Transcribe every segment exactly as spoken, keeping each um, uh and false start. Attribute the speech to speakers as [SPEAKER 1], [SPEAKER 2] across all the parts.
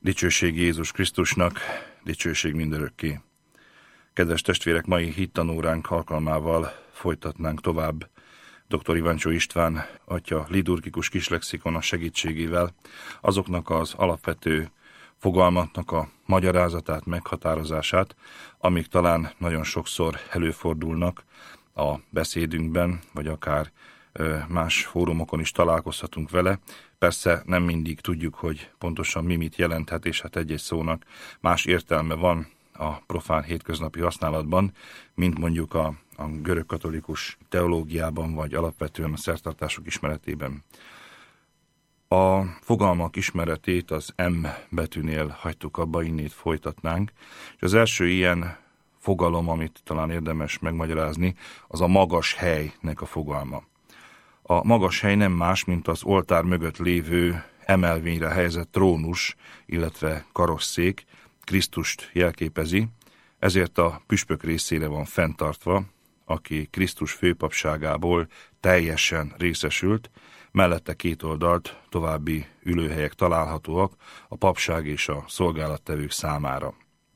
[SPEAKER 1] Dicsőség Jézus Krisztusnak, dicsőség mindörökké. Kedves testvérek, mai hittanóránk alkalmával folytatnánk tovább dr. Ivancsó István atya liturgikus kislexikona segítségével azoknak az alapvető fogalmaknak a magyarázatát, meghatározását, amik talán nagyon sokszor előfordulnak a beszédünkben, vagy akár más fórumokon is találkozhatunk vele. Persze nem mindig tudjuk, hogy pontosan mi mit jelenthet, és hát egy-egy szónak más értelme van a profán hétköznapi használatban, mint mondjuk a, a görögkatolikus teológiában, vagy alapvetően a szertartások ismeretében. A fogalmak ismeretét az M betűnél hagytuk abba, innét folytatnánk, és az első ilyen fogalom, amit talán érdemes megmagyarázni, az a magas helynek a fogalma. A magas hely nem más, mint az oltár mögött lévő emelvényre helyezett trónus, illetve karosszék, Krisztust jelképezi, ezért a püspök részére van fenntartva, aki Krisztus főpapságából teljesen részesült, mellette két oldalt további ülőhelyek találhatóak a papság és a szolgálattevők számára.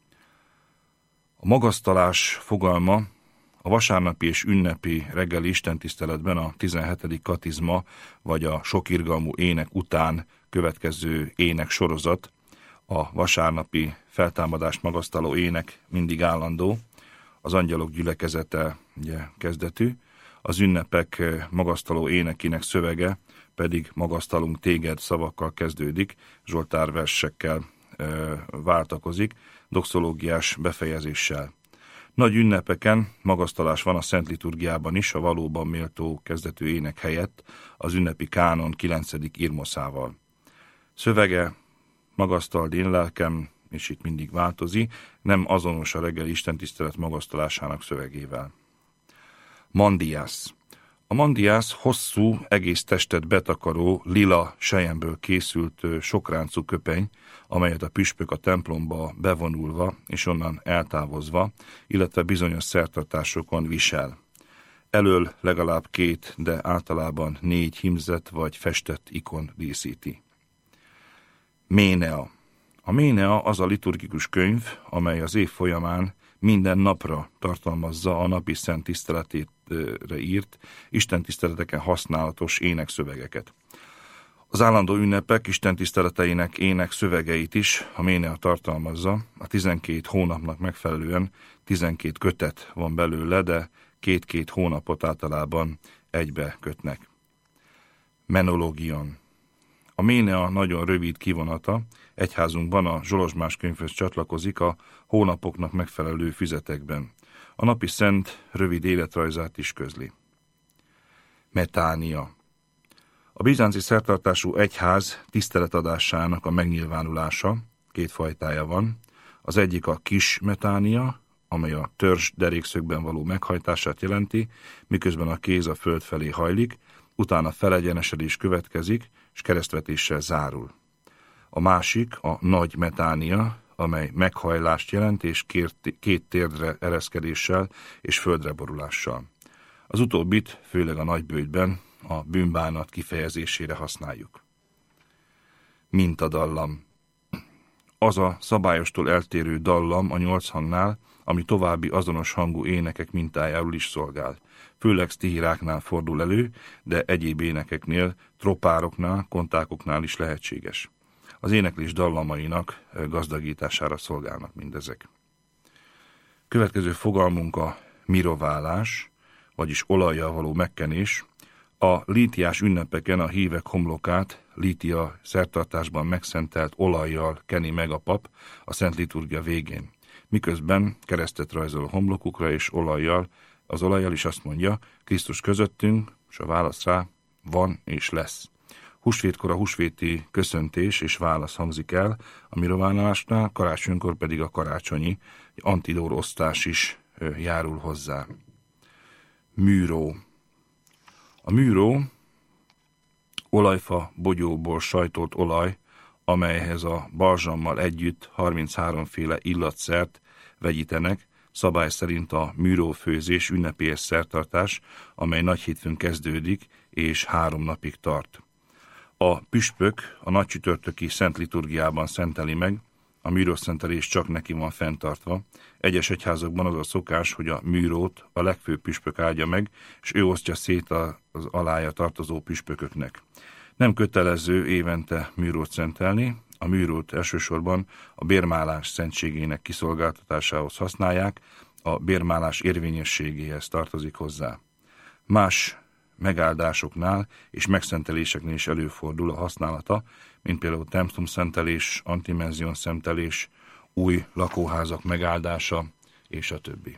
[SPEAKER 1] A magasztalás fogalma a vasárnapi és ünnepi reggeli istentiszteletben a tizenhetedik katizma vagy a sokirgalmú ének után következő ének sorozat, a vasárnapi feltámadást magasztaló ének mindig állandó, az angyalok gyülekezete ugye, kezdetű, az ünnepek magasztaló énekének szövege pedig magasztalunk téged szavakkal kezdődik, Zsoltár versekkel e, váltakozik, doxológiás befejezéssel. Nagy ünnepeken magasztalás van a Szent Liturgiában is, a valóban méltó kezdetű ének helyett az ünnepi kánon kilencedik irmoszával. Szövege magasztald én lelkem, és itt mindig változik, nem azonos a reggeli istentisztelet magasztalásának szövegével. Mandiász. A mandiász hosszú, egész testet betakaró, lila selyemből készült sokráncú köpeny, amelyet a püspök a templomba bevonulva és onnan eltávozva, illetve bizonyos szertartásokon visel. Elől legalább két, de általában négy hímzett vagy festett ikon díszíti. Ménea. A ménea az a liturgikus könyv, amely az év folyamán minden napra tartalmazza a napi szent tiszteletére írt, istentiszteleteken használatos énekszövegeket. Az állandó ünnepek istentiszteleteinek ének szövegeit is a ménea tartalmazza, a tizenkét hónapnak megfelelően tizenkét kötet van belőle, de két-két hónapot általában egybe kötnek. Menológion. A ménea nagyon rövid kivonata, egyházunkban a Zsolozsmás könyvhöz csatlakozik a hónapoknak megfelelő füzetekben. A napi szent rövid életrajzát is közli. Metánia. A bizánci szertartású egyház tiszteletadásának a megnyilvánulása, két fajtája van. Az egyik a kis metánia, amely a törzs derékszögben való meghajtását jelenti, miközben a kéz a föld felé hajlik, utána felegyenesedés következik, és keresztvetéssel zárul. A másik a nagy metánia, amely meghajlást jelent, és két térdre ereszkedéssel és földre borulással. Az utóbbit, főleg a nagybőjtben, a bűnbánat kifejezésére használjuk. Mintadallam. Az a szabályostól eltérő dallam a nyolc hangnál, ami további azonos hangú énekek mintájául is szolgál. Főleg sztihiráknál fordul elő, de egyéb énekeknél, tropároknál, kontákoknál is lehetséges. Az éneklés dallamainak gazdagítására szolgálnak mindezek. Következő fogalmunk a miroválás, vagyis olajjal való megkenés. A lítiás ünnepeken a hívek homlokát lítia szertartásban megszentelt olajjal keni meg a pap a Szent Liturgia végén. Miközben keresztet rajzol a homlokukra és olajjal, az olajjal is azt mondja, Krisztus közöttünk, és a válasz rá van és lesz. Húsvétkor a húsvéti köszöntés és válasz hangzik el, a miroválásnál, karácsonykor pedig a karácsonyi antidór osztás is járul hozzá. Műró. A műró olajfa bogyóból sajtolt olaj, amelyhez a balzsammal együtt harminchárom-féle illatszert vegyítenek, szabály szerint a műrófőzés ünnepélyes szertartás, amely nagy hétfőn kezdődik és három napig tart. A püspök a nagycsütörtöki szent liturgiában szenteli meg, a műrószentelés csak neki van fenntartva. Egyes egyházakban az a szokás, hogy a műrót a legfőbb püspök áldja meg, és ő osztja szét az alája tartozó püspököknek. Nem kötelező évente műrót szentelni, a műrót elsősorban a bérmálás szentségének kiszolgáltatásához használják, a bérmálás érvényességéhez tartozik hozzá. Más megáldásoknál és megszenteléseknél is előfordul a használata, mint például templomszentelés, antimenzion szentelés, új lakóházak megáldása, és a többi.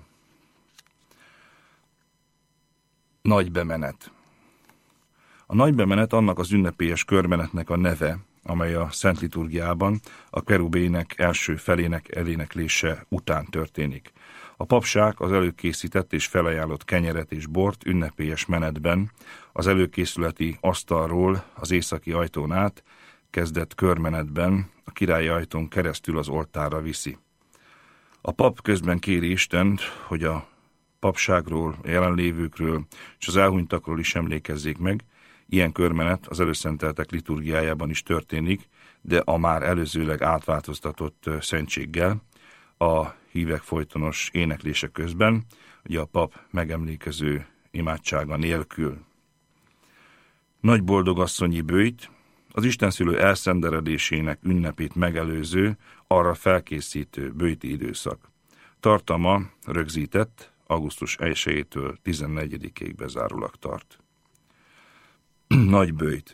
[SPEAKER 1] Nagy bemenet. A nagy bemenet annak az ünnepélyes körmenetnek a neve, amely a Szent Liturgiában a kerubének első felének eléneklése után történik. A papság az előkészített és felajánlott kenyeret és bort ünnepélyes menetben az előkészületi asztalról az északi ajtón át kezdett körmenetben a királyi ajtón keresztül az oltárra viszi. A pap közben kéri Istent, hogy a papságról, a jelenlévőkről és az elhunytakról is emlékezzék meg. Ilyen körmenet az előszenteltek liturgiájában is történik, de a már előzőleg átváltoztatott szentséggel, a hívek folytonos éneklése közben, ugye a pap megemlékező imádsága nélkül. Nagy boldogasszonyi böjt, az istenszülő elszenderedésének ünnepét megelőző, arra felkészítő böjti időszak. Tartalma rögzített, augusztus elsejétől tizennegyedikéig bezárólag tart. Nagy böjt.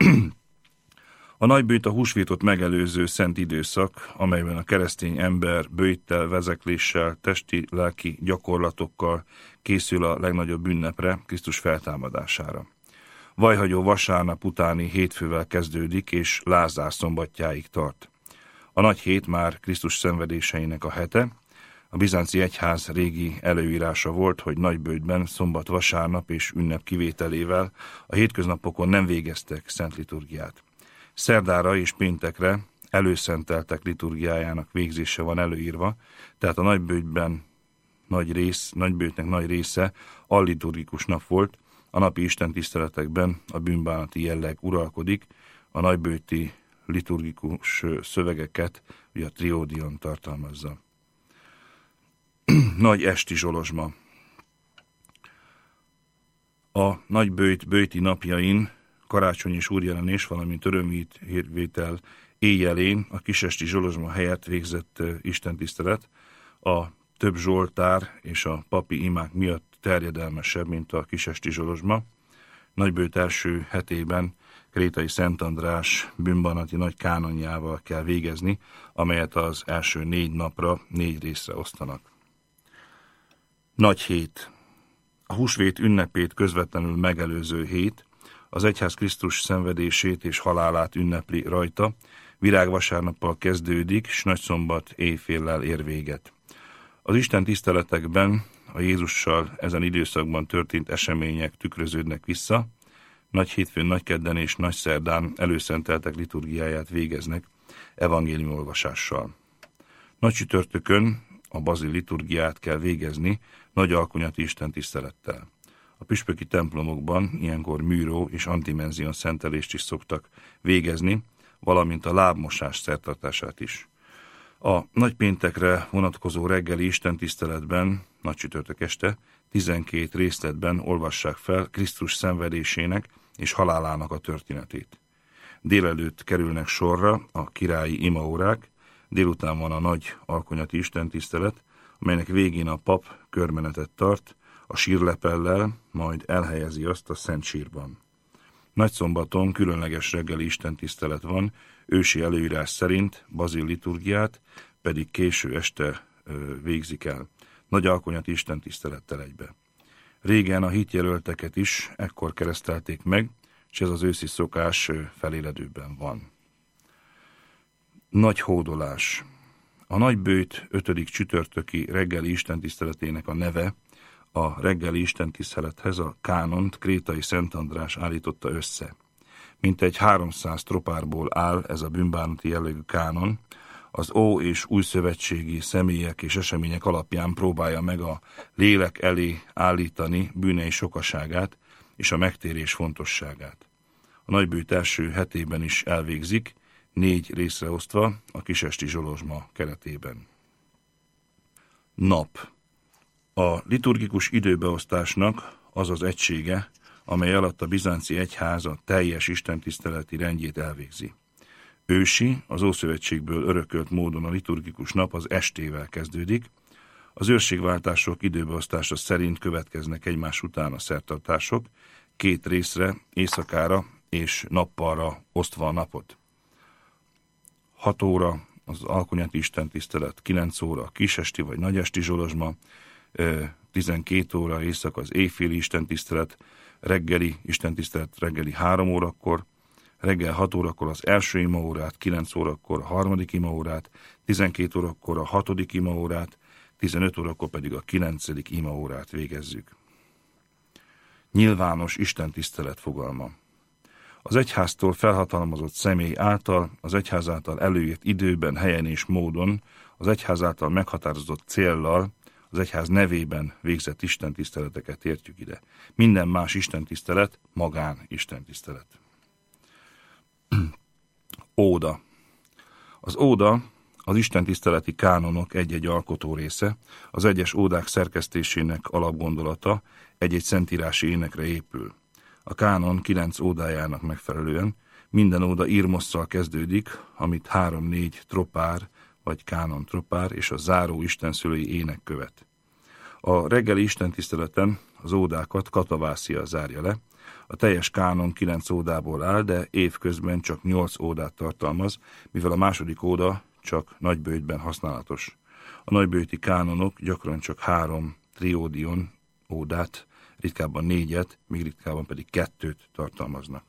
[SPEAKER 1] A nagyböjt a húsvétot megelőző szent időszak, amelyben a keresztény ember böjttel, vezekléssel, testi-lelki gyakorlatokkal készül a legnagyobb ünnepre, Krisztus feltámadására. Vajhagyó vasárnap utáni hétfővel kezdődik, és Lázár szombatjáig tart. A nagy hét már Krisztus szenvedéseinek a hete. A bizánci egyház régi előírása volt, hogy nagyböjtben szombat, vasárnap és ünnep kivételével a hétköznapokon nem végeztek szent liturgiát. Szerdára és péntekre előszenteltek liturgiájának végzése van előírva, tehát a nagyböjtben nagy rész, nagyböjtnek nagy része alliturgikus nap volt, a napi istentiszteletekben a bűnbánati jelleg uralkodik, a nagyböjti liturgikus szövegeket ugye a triódion tartalmazza. Nagy esti zsolozsma. A nagyböjt böjti napjain, karácsony és úrjelenés, valamint örömvétel éjjelén a kisesti zsolozsma helyett végzett istentisztelet a több zsoltár és a papi imák miatt terjedelmesebb, mint a kisesti zsolozsma. Nagyböjt első hetében Krétai Szent András bűnbánati nagy kánonjával kell végezni, amelyet az első négy napra négy részre osztanak. Nagy hét. A húsvét ünnepét közvetlenül megelőző hét, az egyház Krisztus szenvedését és halálát ünnepli rajta, virágvasárnappal kezdődik, s nagyszombat éjféllel ér véget. Az Isten tiszteletekben a Jézussal ezen időszakban történt események tükröződnek vissza, nagy hétfőn, nagykedden és nagyszerdán előszenteltek liturgiáját végeznek evangéliumolvasással. Nagy csütörtökön a bazil liturgiát kell végezni nagy alkonyati istentisztelettel. A püspöki templomokban ilyenkor műró és antimenzion szentelést is szoktak végezni, valamint a lábmosás szertartását is. A nagypéntekre vonatkozó reggeli istentiszteletben, nagy csütörtök este, tizenkét részletben olvassák fel Krisztus szenvedésének és halálának a történetét. Délelőtt kerülnek sorra a királyi imaórák, délután van a nagy alkonyati istentisztelet, amelynek végén a pap körmenetet tart, a sírlepellel, majd elhelyezi azt a szent sírban. Nagyszombaton különleges reggeli istentisztelet van, ősi előírás szerint bazil liturgiát pedig késő este ö, végzik el, nagy alkonyati istentisztelettel egybe. Régen a hitjelölteket is ekkor keresztelték meg, és ez az őszi szokás feléledőben van. Nagy hódolás. A nagyböjt ötödik csütörtöki reggeli istentiszteletének a neve a reggeli istentisztelethez a kánont Krétai Szent András állította össze. Mintegy háromszáz tropárból áll ez a bűnbánati jellegű kánon, az ó- és újszövetségi személyek és események alapján próbálja meg a lélek elé állítani bűnei sokaságát és a megtérés fontosságát. a nagybőjt első hetében is elvégzik, négy részre osztva a kisesti zsolozsma keretében. Nap. A liturgikus időbeosztásnak az az egysége, amely alatt a bizánci egyház a teljes istentiszteleti rendjét elvégzi. Ősi, az Ószövetségből örökölt módon a liturgikus nap az estével kezdődik, az őrségváltások időbeosztása szerint következnek egymás után a szertartások, két részre, éjszakára és nappalra osztva a napot. hat óra az alkonyati istentisztelet, kilenc óra a kisesti vagy nagyesti zsolozsma, tizenkét óra éjszaka az éjféli istentisztelet, reggeli istentisztelet reggeli három órakor, reggel hat órakor az első imaórát, kilenc órakor a harmadik imaórát, tizenkét órakor a hatodik imaórát, tizenöt órakor pedig a kilencedik imaórát végezzük. Nyilvános istentisztelet fogalma. Az egyháztól felhatalmazott személy által, az egyház által előírt időben, helyen és módon, az egyház által meghatározott céllal, az egyház nevében végzett istentiszteleteket értjük ide. Minden más istentisztelet magán istentisztelet. Óda. Az óda az istentiszteleti kánonok egy-egy alkotó része, az egyes ódák szerkesztésének alapgondolata egy-egy szentírási énekre épül. A kánon kilenc ódájának megfelelően minden óda írmosszal kezdődik, amit három-négy tropár vagy kánon tropár és a záró istenszülői ének követ. A reggeli istentiszteleten az ódákat katavászia zárja le, a teljes kánon kilenc ódából áll, de évközben csak nyolc ódát tartalmaz, mivel a második óda csak nagybőjtben használatos. A nagybőjti kánonok gyakran csak három triódion ódát, ritkábban négyet, még ritkábban pedig kettőt tartalmaznak.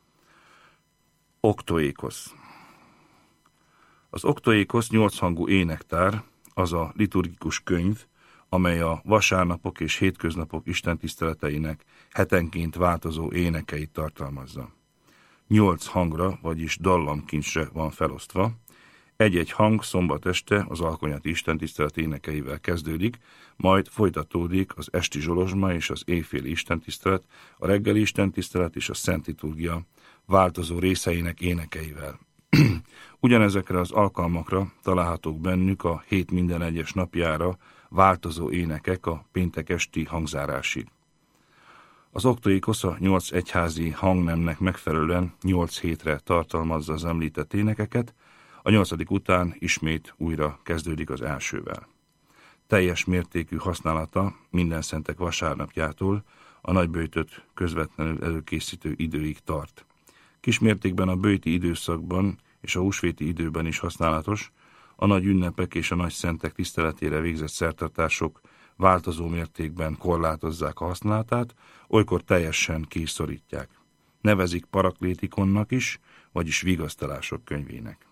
[SPEAKER 1] Oktoékosz. Az oktoékosz nyolchangú énektár, az a liturgikus könyv, amely a vasárnapok és hétköznapok istentiszteleteinek hetenként változó énekeit tartalmazza. Nyolc hangra, vagyis dallamkincsre van felosztva. Egy-egy hang szombat este az alkonyati istentisztelet énekeivel kezdődik, majd folytatódik az esti zsolozsma és az éjféli istentisztelet, a reggeli istentisztelet és a szent liturgia változó részeinek énekeivel. Ugyanezekre az alkalmakra találhatók bennük a hét minden egyes napjára változó énekek a péntek esti hangzárásig. Az oktoékosz a nyolc egyházi hangnemnek megfelelően nyolc hétre tartalmazza az említett énekeket, a nyolcadik után ismét újra kezdődik az elsővel. Teljes mértékű használata minden szentek vasárnapjától a nagybőjtöt közvetlenül előkészítő időig tart. Kismértékben a bőjti időszakban és a húsvéti időben is használatos, a nagy ünnepek és a nagy szentek tiszteletére végzett szertartások változó mértékben korlátozzák a használatát, olykor teljesen kiszorítják. Nevezik paraklétikonnak is, vagyis vigasztalások könyvének.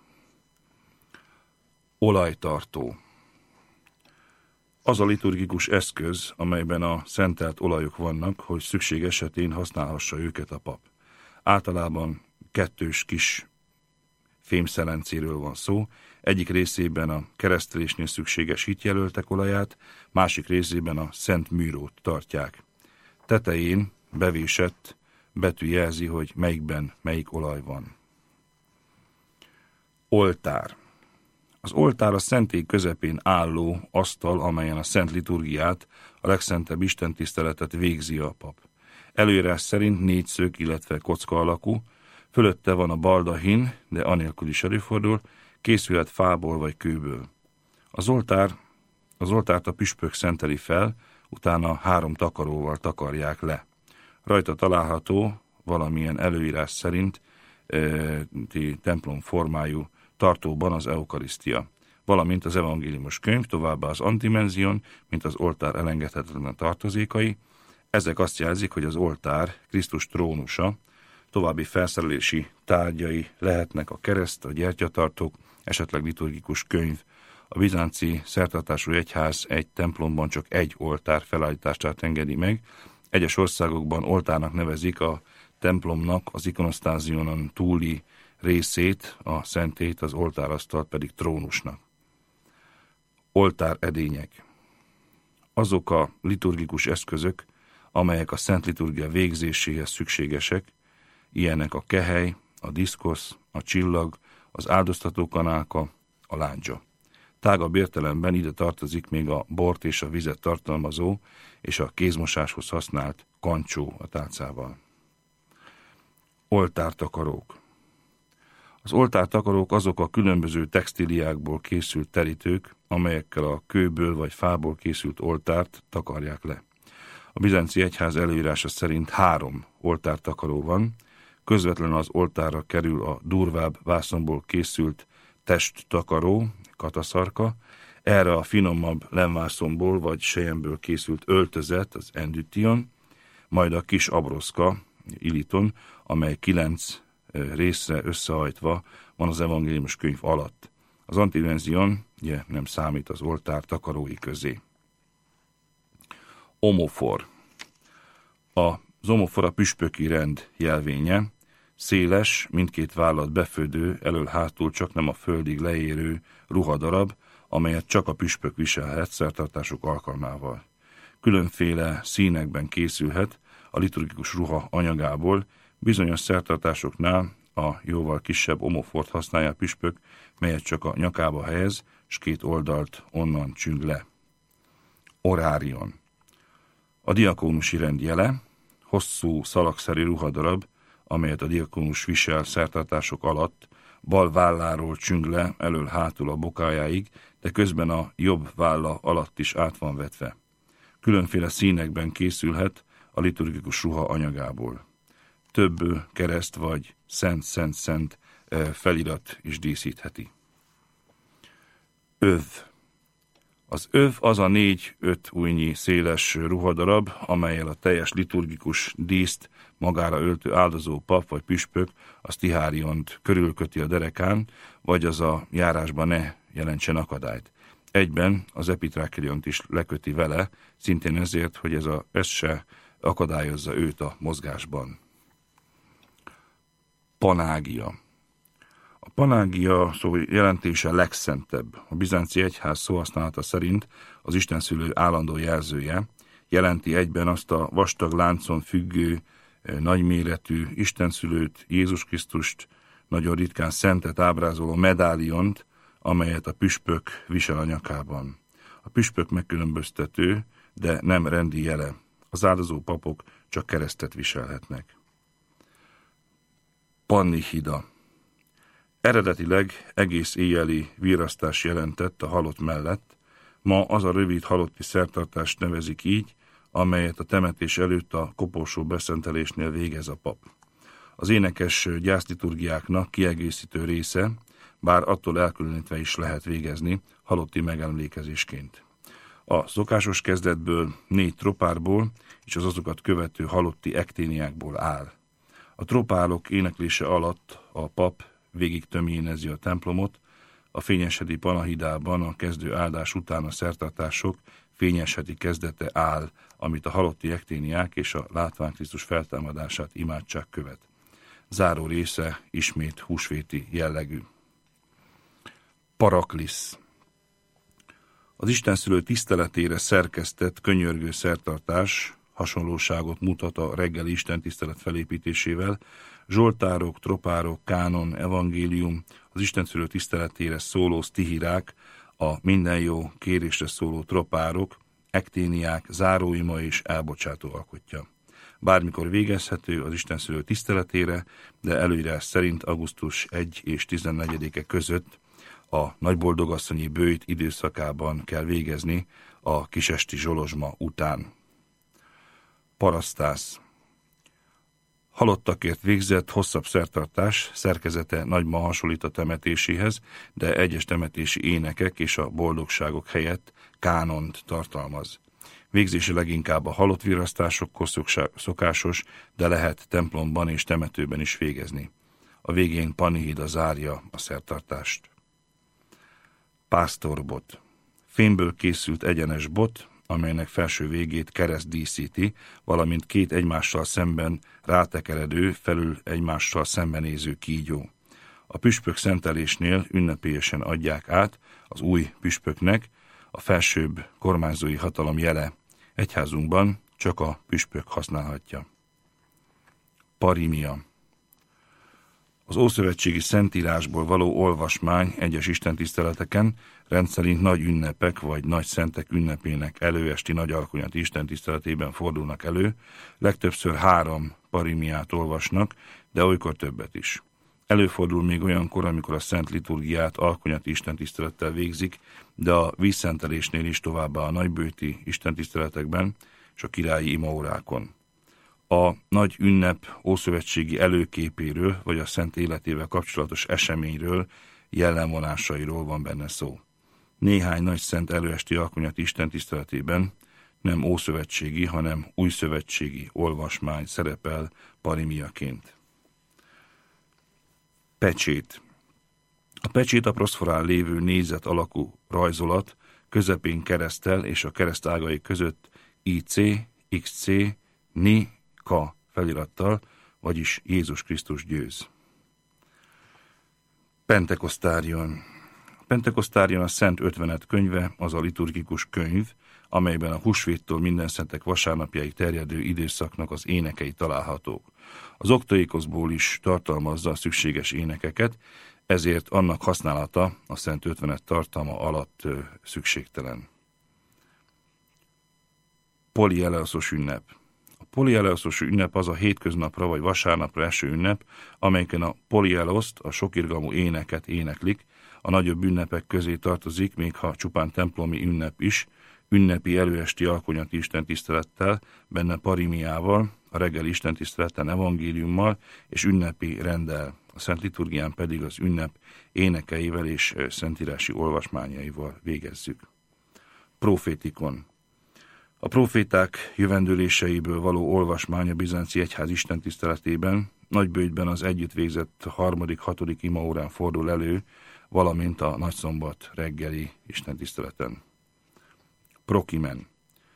[SPEAKER 1] Olajtartó. Az a liturgikus eszköz, amelyben a szentelt olajok vannak, hogy szükség esetén használhassa őket a pap. Általában kettős kis fémszelencéről van szó, egyik részében a keresztelésnél szükséges hitjelöltek olaját, másik részében a szent műrót tartják. Tetején bevésett betű jelzi, hogy melyikben melyik olaj van. Oltár. Az oltár a szentély közepén álló asztal, amelyen a szent liturgiát, a legszentebb istentiszteletet végzi a pap. Előírás szerint négyszög, illetve kocka alakú, fölötte van a baldahin, de anélkül is előfordul, készülhet fából vagy kőből. Az oltár, az oltárt a püspök szenteli fel, utána három takaróval takarják le. Rajta található valamilyen előírás szerint e, templom formájú tartóban az eukarisztia, valamint az evangéliumos könyv, továbbá az antimenzion, mint az oltár elengedhetetlen tartozékai. Ezek azt jelzik, hogy az oltár Krisztus trónusa, további felszerelési tárgyai lehetnek a kereszt, a gyertyatartók, esetleg liturgikus könyv. A bizánci szertartású egyház egy templomban csak egy oltár felállítását engedi meg. Egyes országokban oltárnak nevezik a templomnak az ikonosztázionon túli részét, a szentét, az oltárasztalt pedig trónusnak. Oltáredények. Azok a liturgikus eszközök, amelyek a szent liturgia végzéséhez szükségesek, ilyenek a kehely, a diszkosz, a csillag, az áldoztató kanálka, a lándzsa. Tágabb értelemben ide tartozik még a bort és a vizet tartalmazó és a kézmosáshoz használt kancsó a tálcával. Oltártakarók. Az oltártakarók azok a különböző textíliákból készült terítők, amelyekkel a kőből vagy fából készült oltárt takarják le. A bizánci egyház előírása szerint három oltártakaró van, közvetlenül az oltárra kerül a durvább vászonból készült testtakaró, kataszarka, erre a finomabb lemvászonból vagy selyemből készült öltözet, az endytion, majd a kis abroszka, iliton, amely kilenc részre összehajtva van az evangéliumos könyv alatt. Az antivenzion ugye nem számít az oltár takarói közé. Omofor. Az omofor a püspöki rend jelvénye, széles, mindkét vállat befödő, elől-hátul csak nem a földig leérő ruhadarab, amelyet csak a püspök viselhet szertartások alkalmával. Különféle színekben készülhet a liturgikus ruha anyagából, bizonyos szertartásoknál a jóval kisebb omofort használja a püspök, melyet csak a nyakába helyez, s két oldalt onnan csüng le. Orárion. A diakónusi rend jele, hosszú szalagszerű ruhadarab, amelyet a diakónus visel szertartások alatt, bal válláról csüng le elől-hátul a bokájáig, de közben a jobb válla alatt is át van vetve. Különféle színekben készülhet a liturgikus ruha anyagából. Több kereszt vagy szent-szent-szent felirat is díszítheti. Öv. Az öv az a négy-öt újnyi széles ruhadarab, amellyel a teljes liturgikus díszt magára öltő áldozó pap vagy püspök a stiháriont körülköti a derekán, vagy az a járásban ne jelentsen akadályt. Egyben az epitrákeliont is leköti vele, szintén ezért, hogy ez, a, ez se akadályozza őt a mozgásban. Panágia. A panágia szó jelentése legszentebb. A bizánci egyház szóhasználata szerint az istenszülő állandó jelzője, jelenti egyben azt a vastag láncon függő, nagyméretű istenszülőt, Jézus Krisztust, nagyon ritkán szentet ábrázoló medáliont, amelyet a püspök visel a nyakában. A püspök megkülönböztető, de nem rendi jele. Az áldozó papok csak keresztet viselhetnek. Pannihida. Eredetileg egész éjjeli virrasztás jelentett a halott mellett, ma az a rövid halotti szertartást nevezik így, amelyet a temetés előtt a koporsó beszentelésnél végez a pap. Az énekes gyászliturgiáknak kiegészítő része, bár attól elkülönítve is lehet végezni, halotti megemlékezésként. A szokásos kezdetből négy tropárból és az azokat követő halotti ekténiákból áll. A tropárok éneklése alatt a pap végig tömjénezi a templomot, a fényesheti panahidában a kezdő áldás után a szertartások fényesheti kezdete áll, amit a halotti ekténiák és a látván Krisztus feltámadását imádság követ. Záró része ismét húsvéti jellegű. Paraklisz. Az istenszülő tiszteletére szerkesztett könyörgő szertartás hasonlóságot mutat a reggeli istentisztelet felépítésével. Zsoltárok, tropárok, kánon, evangélium, az istenszülő tiszteletére szóló sztihirák, a minden jó kérésre szóló tropárok, ekténiák, záróima és elbocsátó alkotja. Bármikor végezhető az istenszülő tiszteletére, de előírás szerint augusztus elseje és tizennegyedike között a nagyboldogasszonyi bőjt időszakában kell végezni a kisesti zsolozsma után. Parasztász. Halottakért végzett hosszabb szertartás szerkezete nagyban hasonlít a temetéséhez, de egyes temetési énekek és a boldogságok helyett kánont tartalmaz. Végzése leginkább a halott virrasztásokkor szokásos, de lehet templomban és temetőben is végezni. A végén pannihida zárja a szertartást. Pásztorbot. Fémből készült egyenes bot, amelynek felső végét kereszt díszíti, valamint két egymással szemben rátekeredő, felül egymással szembenéző kígyó. A püspök szentelésnél ünnepélyesen adják át az új püspöknek a felsőbb kormányzói hatalom jele. Egyházunkban csak a püspök használhatja. Parimia. Az ószövetségi szentírásból való olvasmány egyes istentiszteleteken rendszerint nagy ünnepek vagy nagy szentek ünnepének előesti nagy alkonyati istentiszteletében fordulnak elő, legtöbbször három parimiát olvasnak, de olykor többet is. Előfordul még olyankor, amikor a szent liturgiát alkonyati istentisztelettel végzik, de a vízszentelésnél is, továbbá a nagybőti istentiszteletekben és a királyi imaórákon. A nagy ünnep ószövetségi előképéről vagy a szent életével kapcsolatos eseményről, jellemvonásairól van benne szó. Néhány nagy szent előesti alkonyati istentiszteletében nem ószövetségi, hanem újszövetségi olvasmány szerepel parimiaként. Pecsét. A pecsét a proszforán lévő négyzet alakú rajzolat, közepén kereszttel és a keresztágai között I C, X C, Ni, K felirattal, vagyis Jézus Krisztus győz. Pentekosztárion. A Pentekosztárion a Szent Ötvenet könyve, az a liturgikus könyv, amelyben a húsvéttól minden szentek vasárnapjáig terjedő időszaknak az énekei találhatók. Az oktaikoszból is tartalmazza a szükséges énekeket, ezért annak használata a Szent Ötvenet tartalma alatt ö, szükségtelen. Polieleoszos ünnep. A polieleoszos ünnep az a hétköznapra vagy vasárnapra eső ünnep, amelyeken a polieloszt, a sokirgalmú éneket éneklik, a nagyobb ünnepek közé tartozik, még ha csupán templomi ünnep is, ünnepi előesti alkonyati istentisztelettel, benne parimiával, a reggeli istentiszteleten evangéliummal és ünnepi renddel, a Szent Liturgián pedig az ünnep énekeivel és szentírási olvasmányaival végezzük. Profétikon. A proféták jövendőléseiből való olvasmány a bizánci egyház istentiszteletében nagybőjtben az együtt végzett harmadik, hatodik imaórán fordul elő, valamint a nagyszombat reggeli istentiszteleten. Prokimen.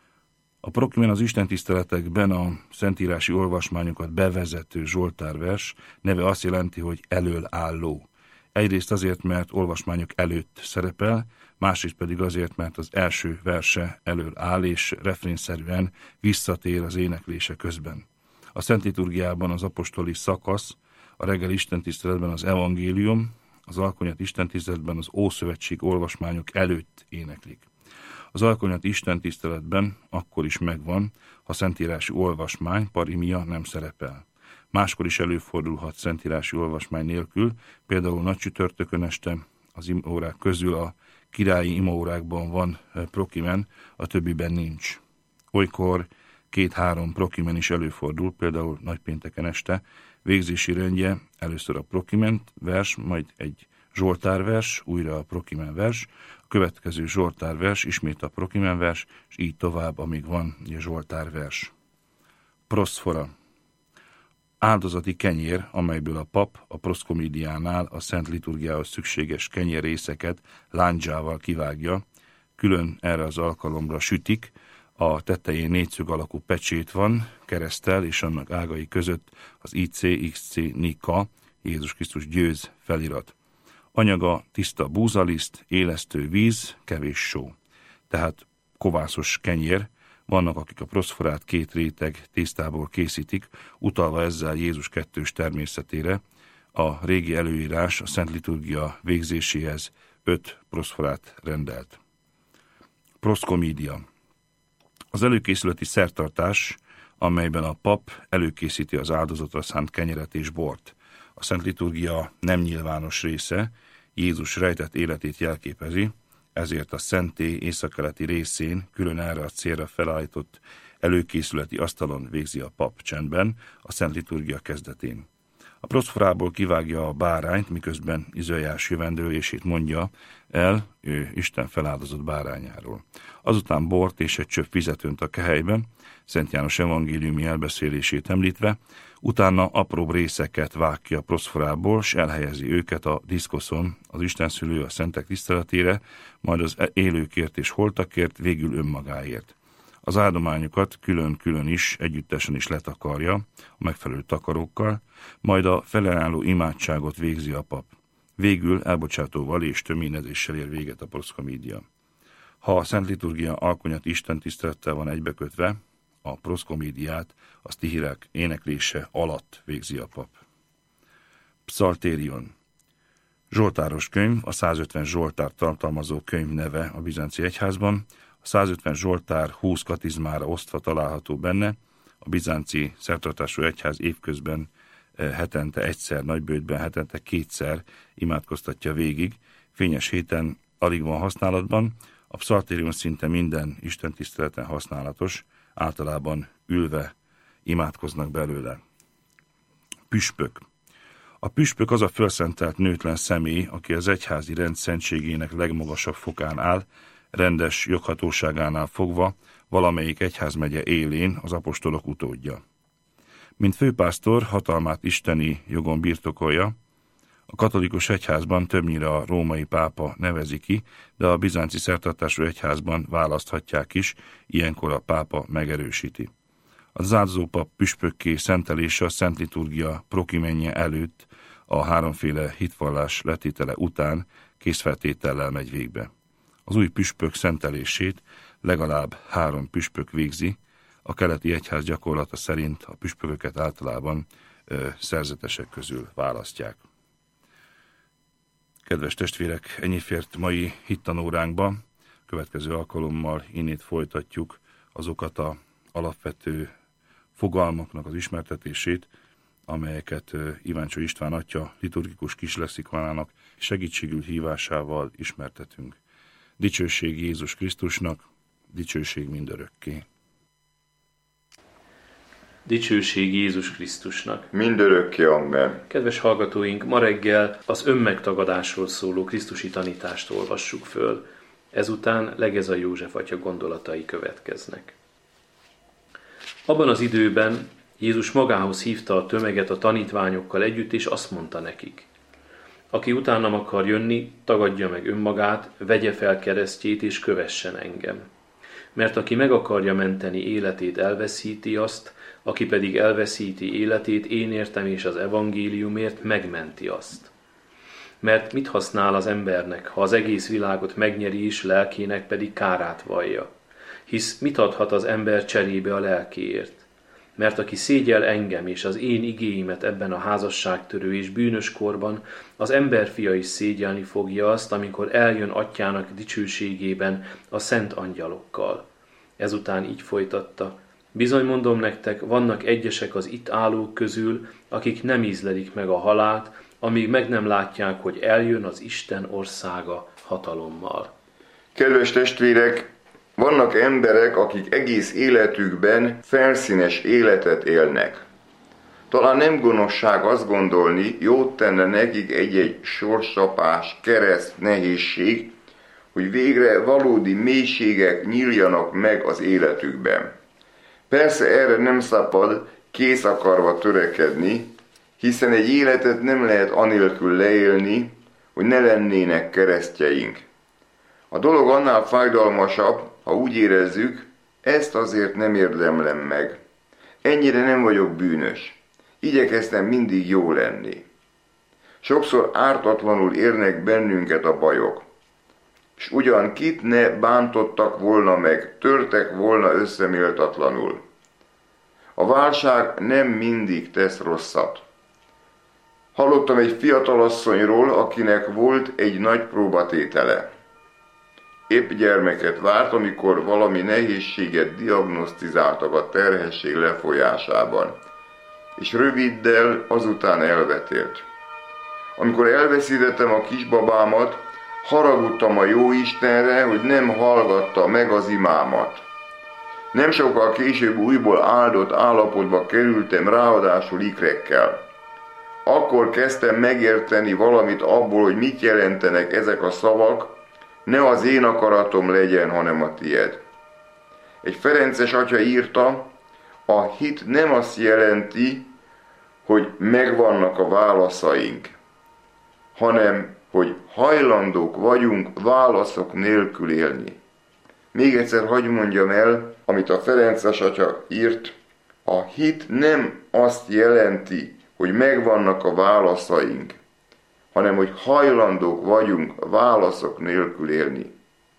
[SPEAKER 1] A prokimen az istentiszteletekben a szentírási olvasmányokat bevezető zsoltárvers, neve azt jelenti, hogy elől álló. Egyrészt azért, mert olvasmányok előtt szerepel, másrészt pedig azért, mert az első verse elől áll, és refrénszerűen visszatér az éneklése közben. A Szent Liturgiában az apostoli szakasz, a reggeli istentiszteletben az evangélium, az alkonyat istentiszteletben az ószövetség olvasmányok előtt éneklik. Az alkonyat istentiszteletben akkor is megvan, ha szentírási olvasmány, parimia nem szerepel. Máskor is előfordulhat szentírási olvasmány nélkül, például nagy csütörtökön este az imaórák közül a királyi imaórákban van prokimen, a többiben nincs. Olykor két-három prokimen is előfordul, például nagypénteken este, végzési rendje először a prokimen vers, majd egy zsoltárvers, újra a prokimen vers, a következő zsoltárvers, ismét a prokimen vers, és így tovább, amíg van a zsoltárvers. Proszfora. Áldozati kenyér, amelyből a pap a proszkomédiánál a szent liturgiához szükséges kenyérrészeket lándzsával kivágja, külön erre az alkalomra sütik, a tetején négyszög alakú pecsét van, kereszttel és annak ágai között az I C X C Nika, Jézus Krisztus győz felirat. Anyaga tiszta búzaliszt, élesztő víz, kevés só. Tehát kovászos kenyér. Vannak, akik a proszforát két réteg tésztából készítik, utalva ezzel Jézus kettős természetére. A régi előírás a Szent Liturgia végzéséhez öt proszforát rendelt. Proszkomídia. Az előkészületi szertartás, amelyben a pap előkészíti az áldozatra szánt kenyeret és bort. A Szent Liturgia nem nyilvános része, Jézus rejtett életét jelképezi, ezért a szentély északkeleti részén külön erre a célra felállított előkészületi asztalon végzi a pap csendben, a Szent Liturgia kezdetén. A proszforából kivágja a bárányt, miközben Izaiás jövendőlését mondja el, ő Isten feláldozott bárányáról. Azután bort és egy csöpp vizet önt a kehelybe, Szent János evangéliumi elbeszélését említve, utána apróbb részeket vág ki a proszforából, s elhelyezi őket a diszkoszon, az Istenszülő a szentek tiszteletére, majd az élőkért és holtakért, végül önmagáért. Az áldományokat külön-külön is, együttesen is letakarja, a megfelelő takarókkal, majd a felenálló imádságot végzi a pap. Végül elbocsátóval és töményezéssel ér véget a proszkomídia. Ha a Szent Liturgia alkonyat istentisztelettel van egybekötve, a proszkomídiát a sztihirák éneklése alatt végzi a pap. Pszaltérion. Zsoltáros könyv, a százötven zsoltárt tartalmazó könyv neve a bizánci egyházban. A százötven zsoltár húsz katizmára osztva található benne. A bizánci szertartású egyház évközben hetente egyszer, nagybőjtben hetente kétszer imádkoztatja végig. Fényes héten alig van használatban. A pszaltérion szinte minden istentiszteleten használatos, általában ülve imádkoznak belőle. Püspök. A püspök az a fölszentelt nőtlen személy, aki az egyházi rend szentségének legmagasabb fokán áll, rendes joghatóságánál fogva, valamelyik egyházmegye élén az apostolok utódja. Mint főpásztor hatalmát isteni jogon birtokolja, a katolikus egyházban többnyire a római pápa nevezi ki, de a bizánci szertartású egyházban választhatják is, ilyenkor a pápa megerősíti. Az áldozópap püspökké szentelése a Szent Liturgia prokimenje előtt, a háromféle hitvallás letétele után készfeltétellel megy végbe. Az új püspök szentelését legalább három püspök végzi, a keleti egyház gyakorlata szerint a püspököket általában ö, szerzetesek közül választják. Kedves testvérek, ennyi fért mai hittanóránkba. Következő alkalommal innét folytatjuk azokat az alapvető fogalmaknak az ismertetését, amelyeket Iváncsó István atya liturgikus kislexikonának segítségül hívásával ismertetünk. Dicsőség Jézus Krisztusnak, dicsőség mindörökké.
[SPEAKER 2] Dicsőség Jézus Krisztusnak.
[SPEAKER 3] Mindörökké, amen.
[SPEAKER 2] Kedves hallgatóink, ma reggel az önmegtagadásról szóló krisztusi tanítást olvassuk föl. Ezután Legeza József atya gondolatai következnek. Abban az időben Jézus magához hívta a tömeget a tanítványokkal együtt, és azt mondta nekik: aki utánam akar jönni, tagadja meg önmagát, vegye fel keresztjét, és kövessen engem. Mert aki meg akarja menteni életét, elveszíti azt, aki pedig elveszíti életét, én értem és az evangéliumért, megmenti azt. Mert mit használ az embernek, ha az egész világot megnyeri és lelkének pedig kárát vallja? Hisz mit adhat az ember cserébe a lelkéért? Mert aki szégyel engem és az én igéimet ebben a házasságtörő és bűnös korban, az emberfia is szégyelni fogja azt, amikor eljön atyának dicsőségében a szent angyalokkal. Ezután így folytatta: bizony mondom nektek, vannak egyesek az itt állók közül, akik nem ízlelik meg a halált, amíg meg nem látják, hogy eljön az Isten országa hatalommal.
[SPEAKER 3] Kedves testvérek, vannak emberek, akik egész életükben felszínes életet élnek. Talán nem gonoszság azt gondolni, jót tenne nekik egy-egy sorscsapás, kereszt, nehézség, hogy végre valódi mélységek nyíljanak meg az életükben. Persze erre nem szabad kész akarva törekedni, hiszen egy életet nem lehet anélkül leélni, hogy ne lennének keresztjeink. A dolog annál fájdalmasabb, ha úgy érezzük, ezt azért nem érdemlem meg. Ennyire nem vagyok bűnös. Igyekeztem mindig jó lenni. Sokszor ártatlanul érnek bennünket a bajok. És ugyan kit ne bántottak volna meg, törtek volna összeméltatlanul. A válság nem mindig tesz rosszat. Hallottam egy fiatalasszonyról, akinek volt egy nagy próbatétele. Épp gyermeket várt, amikor valami nehézséget diagnosztizáltak a terhesség lefolyásában, és röviddel azután elvetélt. Amikor elveszítettem a kisbabámat, haragudtam a Jóistenre, hogy nem hallgatta meg az imámat. Nem sokkal később újból áldott állapotba kerültem, ráadásul ikrekkel. Akkor kezdtem megérteni valamit abból, hogy mit jelentenek ezek a szavak: ne az én akaratom legyen, hanem a tied. Egy ferences atya írta: a hit nem azt jelenti, hogy megvannak a válaszaink, hanem hogy hajlandók vagyunk válaszok nélkül élni. Még egyszer hadd mondjam el, amit a ferences atya írt: a hit nem azt jelenti, hogy megvannak a válaszaink, hanem hogy hajlandók vagyunk válaszok nélkül élni.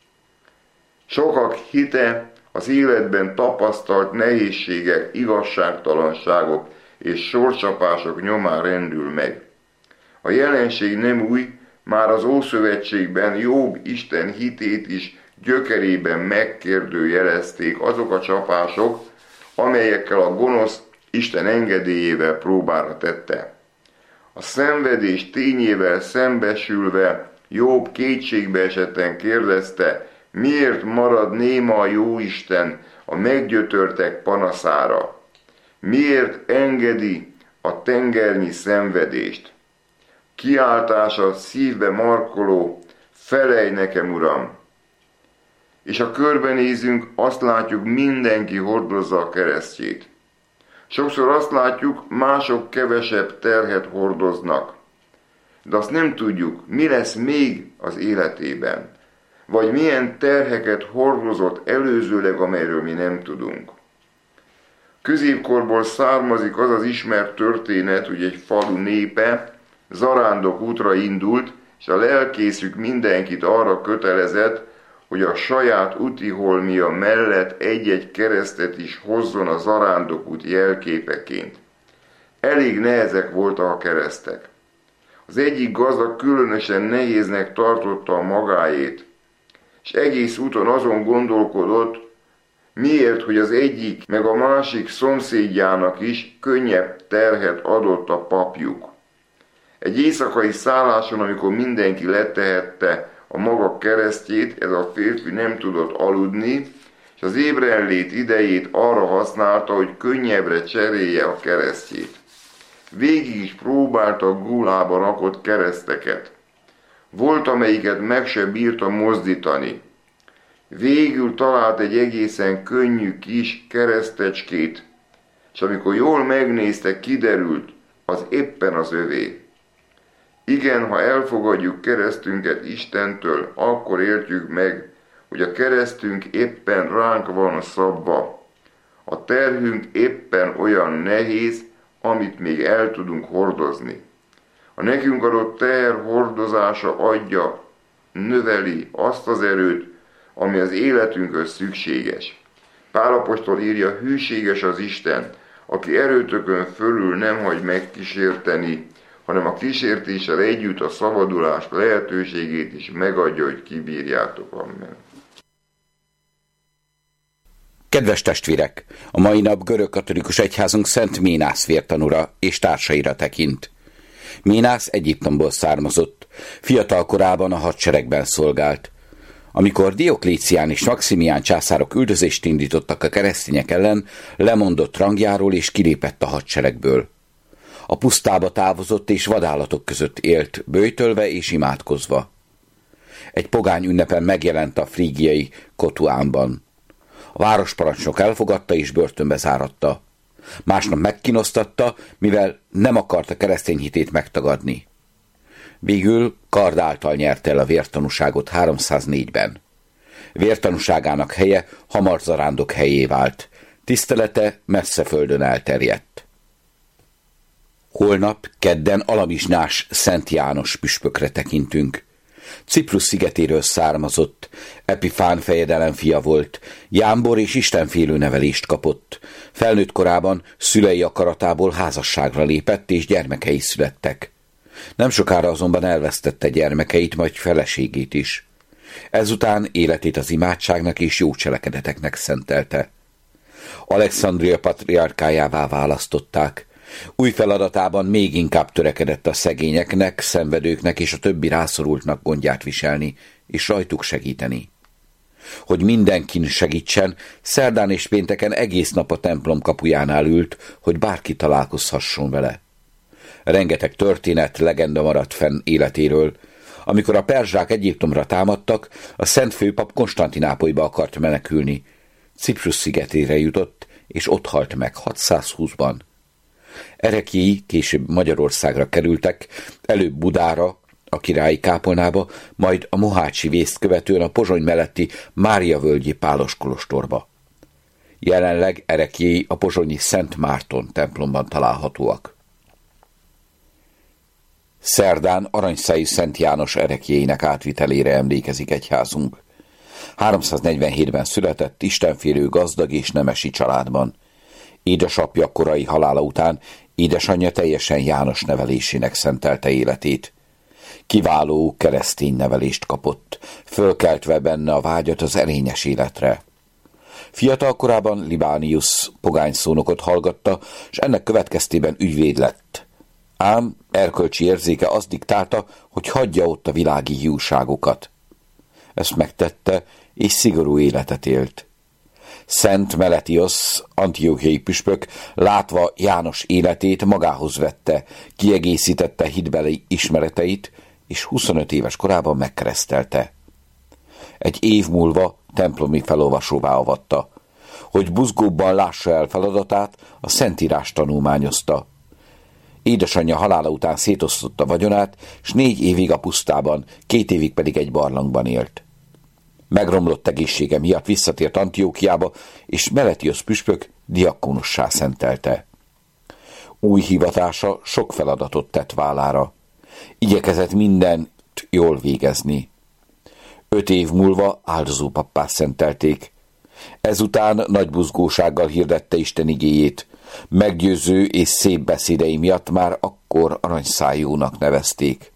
[SPEAKER 3] Sokak hite az életben tapasztalt nehézségek, igazságtalanságok és sorcsapások nyomán rendül meg. A jelenség nem új, már az Ószövetségben Jobb Isten hitét is gyökerében megkérdőjelezték azok a csapások, amelyekkel a gonosz Isten engedélyével próbára tette. A szenvedés tényével szembesülve Jobb kétségbe esetten kérdezte, miért marad néma a Jóisten a meggyötörtek panaszára? Miért engedi a tengernyi szenvedést? Kiáltása szívbe markoló, felej nekem, Uram! És ha körbenézünk, azt látjuk, mindenki hordozza a keresztjét. Sokszor azt látjuk, mások kevesebb terhet hordoznak. De azt nem tudjuk, mi lesz még az életében, vagy milyen terheket hordozott előzőleg, amelyről mi nem tudunk. Középkorból származik az az ismert történet, hogy egy falu népe zarándok útra indult, és a lelkészük mindenkit arra kötelezett, hogy a saját útiholmia mellett egy-egy keresztet is hozzon a zarándokút jelképeként. Elég nehezek voltak a keresztek. Az egyik gazda különösen nehéznek tartotta a magáét, és egész úton azon gondolkodott, miért, hogy az egyik meg a másik szomszédjának is könnyebb terhet adott a papjuk. Egy éjszakai szálláson, amikor mindenki letehette a maga keresztjét, ez a férfi nem tudott aludni, és az ébrenlét idejét arra használta, hogy könnyebbre cserélje a keresztjét. Végig is próbálta gúlába rakott kereszteket. Volt, amelyiket meg se bírta mozdítani. Végül talált egy egészen könnyű kis keresztecskét, és amikor jól megnézte, kiderült, az éppen az övé. Igen, ha elfogadjuk keresztünket Istentől, akkor értjük meg, hogy a keresztünk éppen ránk van szabva. A terhünk éppen olyan nehéz, amit még el tudunk hordozni. A nekünk adott teher hordozása adja, növeli azt az erőt, ami az életünkhöz szükséges. Pál apostol írja, hűséges az Isten, aki erőtökön fölül nem hagy megkísérteni, hanem a kísértéssel együtt a szabadulás lehetőségét is megadja, hogy kibírjátok. Amen.
[SPEAKER 4] Kedves testvérek! A mai nap görögkatolikus egyházunk Szent Ménász vértanúra és társaira tekint. Ménász Egyiptomból származott, fiatal korában a hadseregben szolgált. Amikor Dioklécián és Maximián császárok üldözést indítottak a keresztények ellen, lemondott rangjáról és kilépett a hadseregből. A pusztába távozott és vadállatok között élt, böjtölve és imádkozva. Egy pogány ünnepen megjelent a frígiai Kotuánban. A városparancsnok elfogadta és börtönbe záratta. Másnap megkínoztatta, mivel nem akarta keresztény hitét megtagadni. Végül kard által nyerte el a vértanúságot háromszáznégyben. Vértanúságának helye hamar zarándok helyé vált. Tisztelete messze földön elterjedt. Holnap, kedden alamisnás Szent János püspökre tekintünk. Ciprus szigetéről származott, Epifán fejedelem fia volt, jámbor és istenfélő nevelést kapott. Felnőtt korában szülei akaratából házasságra lépett, és gyermekei születtek. Nem sokára azonban elvesztette gyermekeit, majd feleségét is. Ezután életét az imádságnak és jó cselekedeteknek szentelte. Alexandria patriarkájává választották. Új feladatában még inkább törekedett a szegényeknek, szenvedőknek és a többi rászorultnak gondját viselni, és rajtuk segíteni. Hogy mindenkin segítsen, szerdán és pénteken egész nap a templom kapujánál ült, hogy bárki találkozhasson vele. Rengeteg történet, legenda maradt fenn életéről. Amikor a perzsák Egyiptomra támadtak, a szent főpap Konstantinápolyba akart menekülni. Ciprus szigetére jutott, és ott halt meg hatszázhúszban. Ereklyéi később Magyarországra kerültek, előbb Budára, a királyi kápolnába, majd a mohácsi vészt követően a Pozsony melletti Máriavölgyi Pálos kolostorba. Jelenleg ereklyéi a pozsonyi Szent Márton templomban találhatóak. Szerdán aranyszájú Szent János ereklyéinek átvitelére emlékezik egyházunk. háromszáznegyvenhétben született, istenfélő, gazdag és nemesi családban. Édesapja korai halála után Édesanyja teljesen János nevelésének szentelte életét. Kiváló keresztény nevelést kapott, fölkeltve benne a vágyat az erényes életre. Fiatal korában Libánius pogányszónokot hallgatta, és ennek következtében ügyvéd lett. Ám erkölcsi érzéke azt diktálta, hogy hagyja ott a világi hiúságokat. Ezt megtette, és szigorú életet élt. Szent Meletios, antiochiai püspök, látva János életét, magához vette, kiegészítette hitbeli ismereteit, és huszonöt éves korában megkeresztelte. Egy év múlva templomi felolvasóvá avatta. Hogy buzgóbban lássa el feladatát, a Szentírást tanulmányozta. Édesanyja halála után szétosztotta vagyonát, s négy évig a pusztában, két évig pedig egy barlangban élt. Megromlott egészsége miatt visszatért Antiókiába, és Meletios püspök diakónussá szentelte. Új hivatása sok feladatot tett vállára. Igyekezett mindent jól végezni. Öt év múlva áldozópappá szentelték. Ezután nagy buzgósággal hirdette Isten igéjét. Meggyőző és szép beszédei miatt már akkor aranyszájúnak nevezték.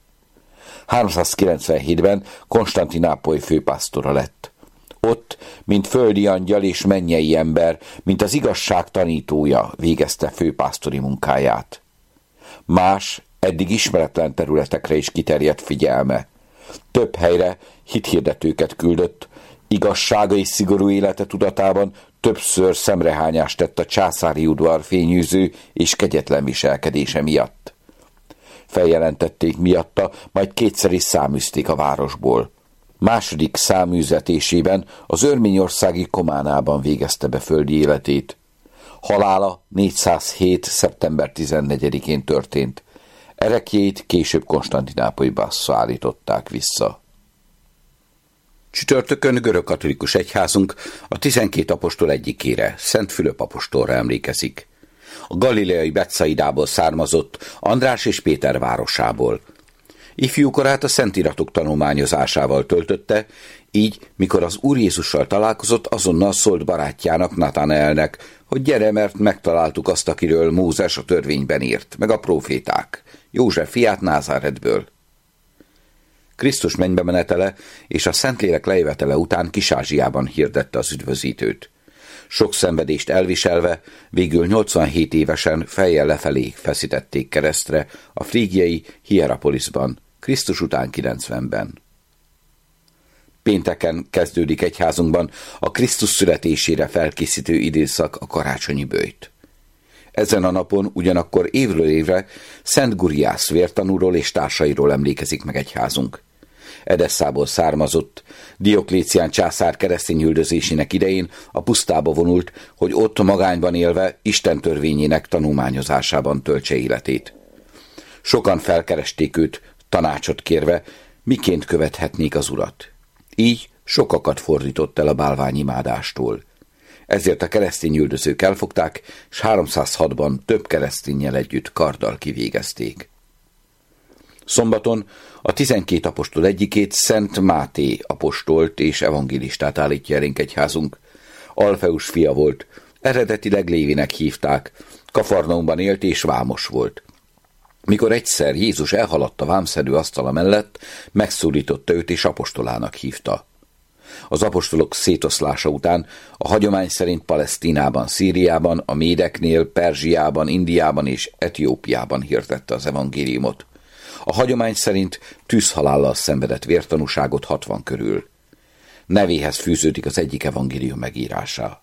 [SPEAKER 4] háromszázkilencvenhétben Konstantinápoly főpásztora lett. Ott, mint földi angyal és mennyei ember, mint az igazság tanítója végezte főpásztori munkáját. Más, eddig ismeretlen területekre is kiterjedt figyelme. Több helyre hithirdetőket küldött, igazsága és szigorú élete tudatában többször szemrehányást tett a császári udvar fényűző és kegyetlen viselkedése miatt. Feljelentették miatta, majd kétszer is száműzték a városból. Második száműzetésében az örményországi Kománában végezte be földi életét. Halála négyszázhét. szeptember tizennegyedikén történt. Erekjét később Konstantinápolyba szállították vissza. Csütörtökön görögkatolikus egyházunk a tizenkét apostol egyikére, Szent Fülöp apostolra emlékezik. A galileai Betszaidából származott, András és Péter városából. Ifjúkorát a szentiratok tanulmányozásával töltötte, így, mikor az Úr Jézussal találkozott, azonnal szólt barátjának, Natanaelnek, hogy gyere, mert megtaláltuk azt, akiről Mózes a törvényben írt, meg a próféták, József fiát Názáretből. Krisztus mennybe menetele és a Szentlélek lejövetele után Kis-Ázsiában hirdette az üdvözítőt. Sok szenvedést elviselve, végül nyolcvanhét évesen fejjel lefelé feszítették keresztre a frígiai Hierapolisban, Krisztus után kilencvenben. Pénteken kezdődik egyházunkban a Krisztus születésére felkészítő időszak, a karácsonyi böjt. Ezen a napon ugyanakkor évről évre Szent Guriász vértanúról és társairól emlékezik meg egyházunk. Edesszából származott, Dioklécián császár keresztényüldözésének idején a pusztába vonult, hogy ott magányban élve Isten törvényének tanulmányozásában töltse életét. Sokan felkeresték őt, tanácsot kérve, miként követhetnék az Urat. Így sokakat fordított el a bálványimádástól. Ezért a keresztényüldözők elfogták, s háromszázhatban több kereszténnyel együtt karddal kivégezték. Szombaton a tizenkét apostol egyikét, Szent Máté apostolt és evangélistát állítja elénk egyházunk. Alfeus fia volt, eredetileg Lévinek hívták, Kafarnaumban élt és vámos volt. Mikor egyszer Jézus elhaladt a vámszedő asztala mellett, megszólította őt és apostolának hívta. Az apostolok szétoszlása után a hagyomány szerint Palesztinában, Szíriában, a Médeknél, Perzsiában, Indiában és Etiópiában hirdette az evangéliumot. A hagyomány szerint tűzhalállal szenvedett vértanúságot hatvan körül. Nevéhez fűződik az egyik evangélium megírása.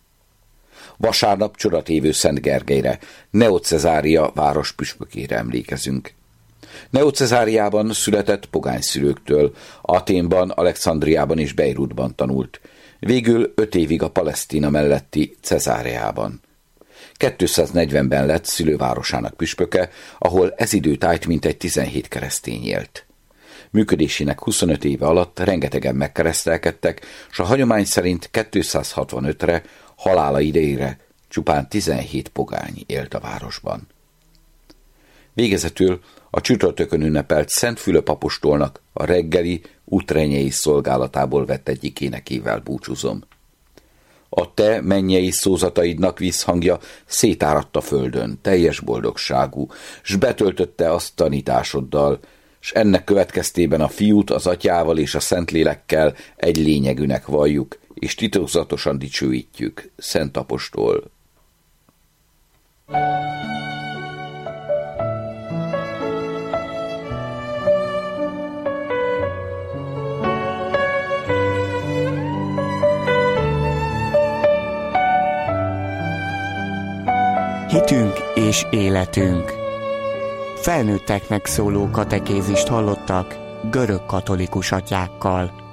[SPEAKER 4] Vasárnap csodatévő Szent Gergelyre, Neocezária város püspökére emlékezünk. Neocezáriában született pogányszülőktől, Athénban, Alexandriában és Beirutban tanult, végül öt évig a Palesztina melletti Cezáreában. kétszáznegyvenben lett szülővárosának püspöke, ahol ez időtájt mintegy tizenhét keresztény élt. Működésének huszonöt éve alatt rengetegen megkeresztelkedtek, s a hagyomány szerint kétszázhatvanötre, halála idejére csupán tizenhét pogány élt a városban. Végezetül a csütörtökön ünnepelt Szent Fülöp apostolnak a reggeli útrenyei szolgálatából vett egyik énekével búcsúzom. A te mennyei szózataidnak visszhangja szétáradt a földön, teljes boldogságú, s betöltötte azt tanításoddal, s ennek következtében a Fiút az Atyával és a Szentlélekkel egy lényegűnek valljuk, és titokzatosan dicsőítjük. Szent apostol.
[SPEAKER 5] Hitünk és életünk. Felnőtteknek szóló katekézist hallottak görög katolikus atyákkal.